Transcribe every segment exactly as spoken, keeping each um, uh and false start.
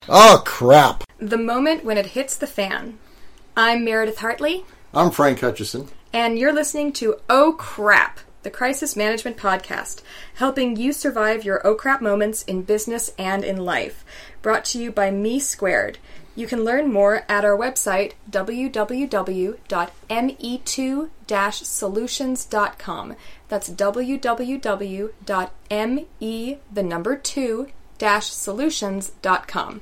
Oh, crap. The moment when it hits the fan. I'm Meredith Hartley. I'm Frank Hutchison. And you're listening to Oh Crap, the Crisis Management Podcast, helping you survive your oh crap moments in business and in life. Brought to you by Me Squared. You can learn more at our website, w w w dot m e two dash solutions dot com. That's w w w dot m e the number two dash solutions dot com.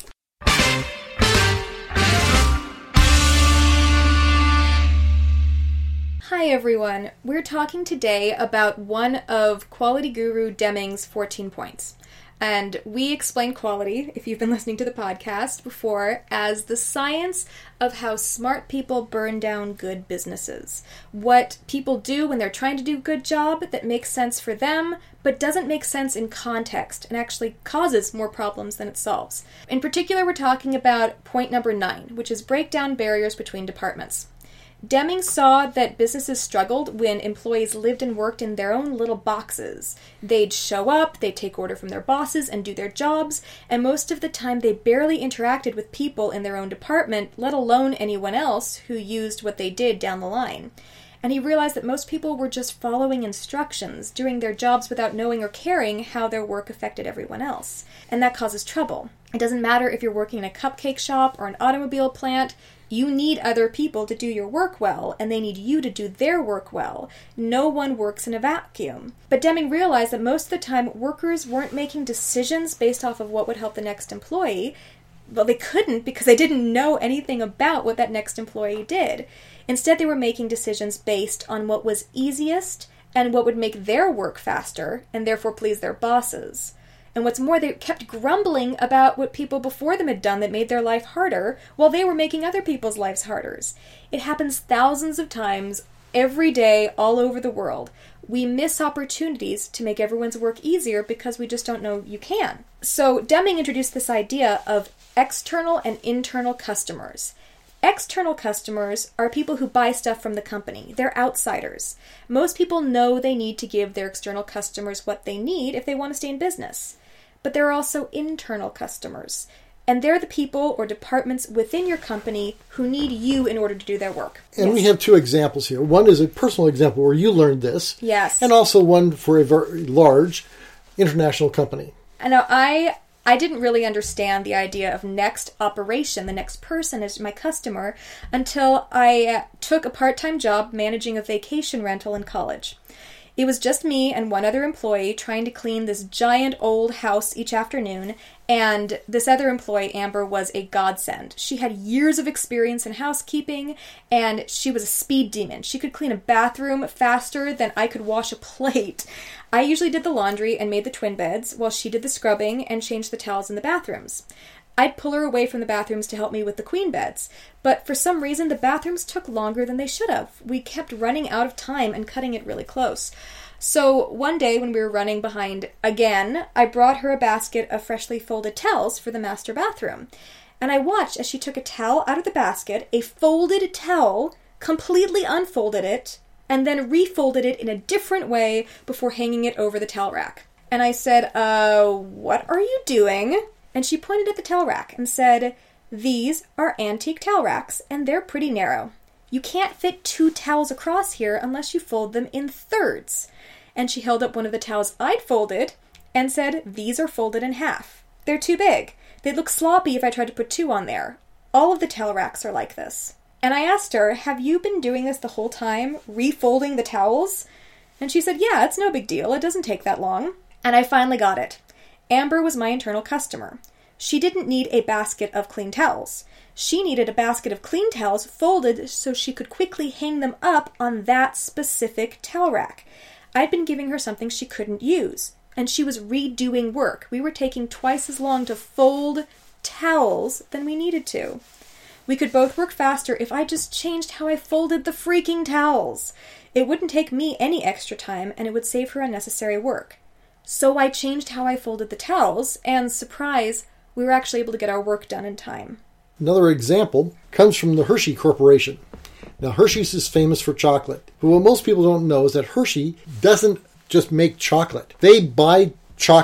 Hi everyone, we're talking today about one of Quality Guru Deming's fourteen points. And we explain quality, if you've been listening to the podcast before, as the science of how smart people burn down good businesses. What people do when they're trying to do a good job that makes sense for them, but doesn't make sense in context and actually causes more problems than it solves. In particular, we're talking about point number nine, which is break down barriers between departments. Deming saw that businesses struggled when employees lived and worked in their own little boxes. They'd show up, they'd take order from their bosses and do their jobs, and most of the time they barely interacted with people in their own department, let alone anyone else who used what they did down the line. And he realized that most people were just following instructions, doing their jobs without knowing or caring how their work affected everyone else. And that causes trouble. It doesn't matter if you're working in a cupcake shop or an automobile plant. You need other people to do your work well, and they need you to do their work well. No one works in a vacuum. But Deming realized that most of the time, workers weren't making decisions based off of what would help the next employee. Well, they couldn't because they didn't know anything about what that next employee did. Instead, they were making decisions based on what was easiest and what would make their work faster, and therefore please their bosses. And what's more, they kept grumbling about what people before them had done that made their life harder, while they were making other people's lives harder. It happens thousands of times, every day, all over the world. We miss opportunities to make everyone's work easier because we just don't know you can. So Deming introduced this idea of external and internal customers. External customers are people who buy stuff from the company. They're outsiders. Most people know they need to give their external customers what they need if they want to stay in business. But there are also internal customers, and they're the people or departments within your company who need you in order to do their work. And yes. We have two examples here. One is a personal example where you learned this. Yes. And also one for a very large international company. I know I... I didn't really understand the idea of next operation, the next person as my customer, until I took a part-time job managing a vacation rental in college. It was just me and one other employee trying to clean this giant old house each afternoon, and this other employee, Amber, was a godsend. She had years of experience in housekeeping, and she was a speed demon. She could clean a bathroom faster than I could wash a plate. I usually did the laundry and made the twin beds, while she did the scrubbing and changed the towels in the bathrooms. I'd pull her away from the bathrooms to help me with the queen beds, but for some reason the bathrooms took longer than they should have. We kept running out of time and cutting it really close. So one day when we were running behind again, I brought her a basket of freshly folded towels for the master bathroom. And I watched as she took a towel out of the basket, a folded towel, completely unfolded it, and then refolded it in a different way before hanging it over the towel rack. And I said, uh, what are you doing? And she pointed at the towel rack and said, these are antique towel racks, and they're pretty narrow. You can't fit two towels across here unless you fold them in thirds. And she held up one of the towels I'd folded and said, these are folded in half. They're too big. They'd look sloppy if I tried to put two on there. All of the towel racks are like this. And I asked her, have you been doing this the whole time, refolding the towels? And she said, yeah, it's no big deal. It doesn't take that long. And I finally got it. Amber was my internal customer. She didn't need a basket of clean towels. She needed a basket of clean towels folded so she could quickly hang them up on that specific towel rack. I'd been giving her something she couldn't use, and she was redoing work. We were taking twice as long to fold towels than we needed to. We could both work faster if I just changed how I folded the freaking towels. It wouldn't take me any extra time, and it would save her unnecessary work. So I changed how I folded the towels, and surprise, we were actually able to get our work done in time. Another example comes from the Hershey Corporation. Now, Hershey's is famous for chocolate. But what most people don't know is that Hershey doesn't just make chocolate. They buy chocolate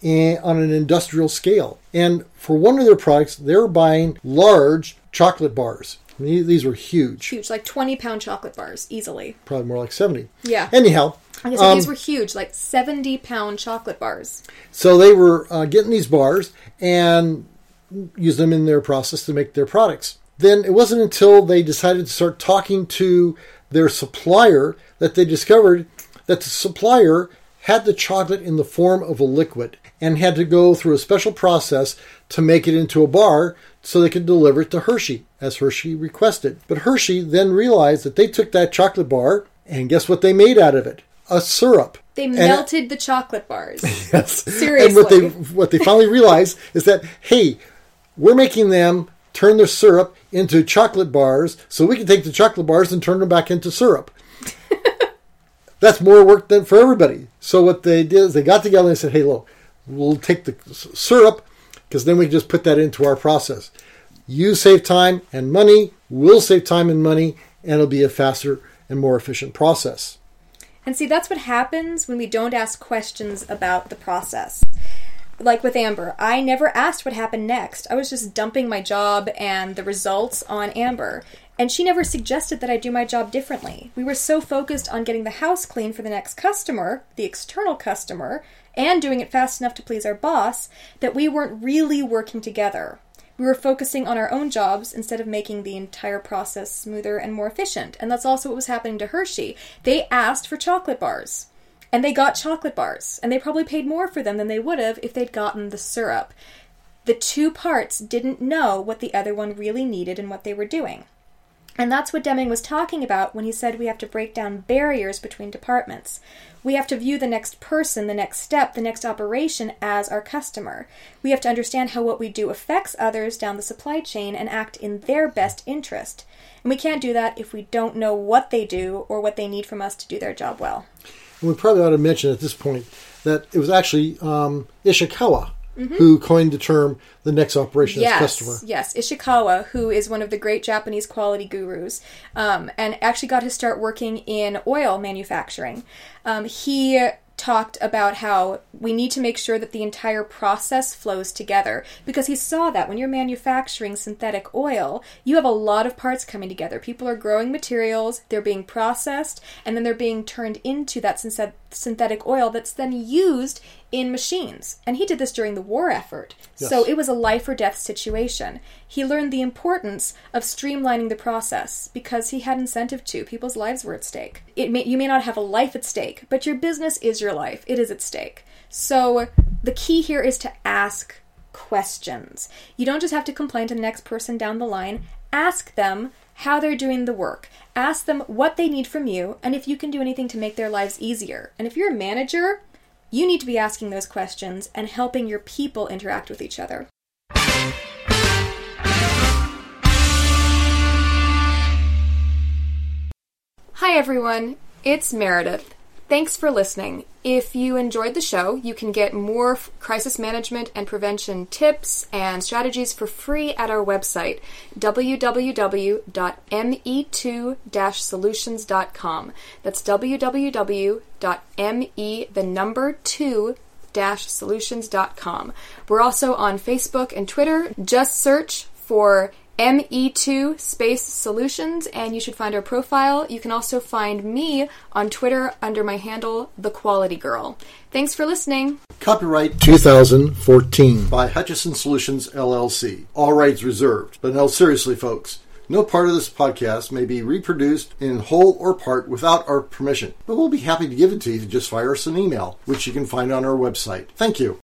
in, on an industrial scale. And for one of their products, they were buying large chocolate bars. I mean, these were huge. Huge, like twenty-pound chocolate bars, easily. Probably more like seventy. Yeah. Anyhow. Okay, so um, these were huge, like seventy-pound chocolate bars. So they were uh, getting these bars and use them in their process to make their products. Then it wasn't until they decided to start talking to their supplier that they discovered that the supplier had the chocolate in the form of a liquid and had to go through a special process to make it into a bar so they could deliver it to Hershey, as Hershey requested. But Hershey then realized that they took that chocolate bar, and guess what they made out of it? A syrup. They melted and, the chocolate bars. Yes. Seriously. And what they, what they finally realized is that, hey, we're making them turn their syrup into chocolate bars so we can take the chocolate bars and turn them back into syrup. That's more work than for everybody. So what they did is they got together and said, hey, look, we'll take the syrup because then we can just put that into our process. You save time and money, we'll save time and money, and it'll be a faster and more efficient process. And see, that's what happens when we don't ask questions about the process. Like with Amber, I never asked what happened next. I was just dumping my job and the results on Amber. And she never suggested that I do my job differently. We were so focused on getting the house clean for the next customer, the external customer, and doing it fast enough to please our boss, that we weren't really working together. We were focusing on our own jobs instead of making the entire process smoother and more efficient. And that's also what was happening to Hershey. They asked for chocolate bars. And they got chocolate bars. And they probably paid more for them than they would have if they'd gotten the syrup. The two parts didn't know what the other one really needed and what they were doing. And that's what Deming was talking about when he said we have to break down barriers between departments. We have to view the next person, the next step, the next operation as our customer. We have to understand how what we do affects others down the supply chain and act in their best interest. And we can't do that if we don't know what they do or what they need from us to do their job well. And we probably ought to mention at this point that it was actually um, Ishikawa mm-hmm. who coined the term the next operation yes, as customer. Yes, Ishikawa, who is one of the great Japanese quality gurus, um, and actually got his start working in oil manufacturing. Um, he talked about how we need to make sure that the entire process flows together, because he saw that when you're manufacturing synthetic oil, you have a lot of parts coming together. People are growing materials, they're being processed, and then they're being turned into that synthetic oil that's then used in machines. And he did this during the war effort. Yes. So it was a life or death situation. He learned the importance of streamlining the process because he had incentive to. People's lives were at stake. It may, you may not have a life at stake, but your business is your life. It is at stake. So the key here is to ask questions. You don't just have to complain to the next person down the line. Ask them how they're doing the work. Ask them what they need from you and if you can do anything to make their lives easier. And if you're a manager, you need to be asking those questions and helping your people interact with each other. Hi everyone, it's Meredith. Thanks for listening. If you enjoyed the show, you can get more crisis management and prevention tips and strategies for free at our website, w w w dot m e two dash solutions dot com. That's w w w dot m e the number two dash solutions dot com. We're also on Facebook and Twitter. Just search for M E two Space Solutions, and you should find our profile. You can also find me on Twitter under my handle, The Quality Girl. Thanks for listening. Copyright two thousand fourteen by Hutchison Solutions, L L C. All rights reserved. But no, seriously, folks, no part of this podcast may be reproduced in whole or part without our permission. But we'll be happy to give it to you if you just fire us an email, which you can find on our website. Thank you.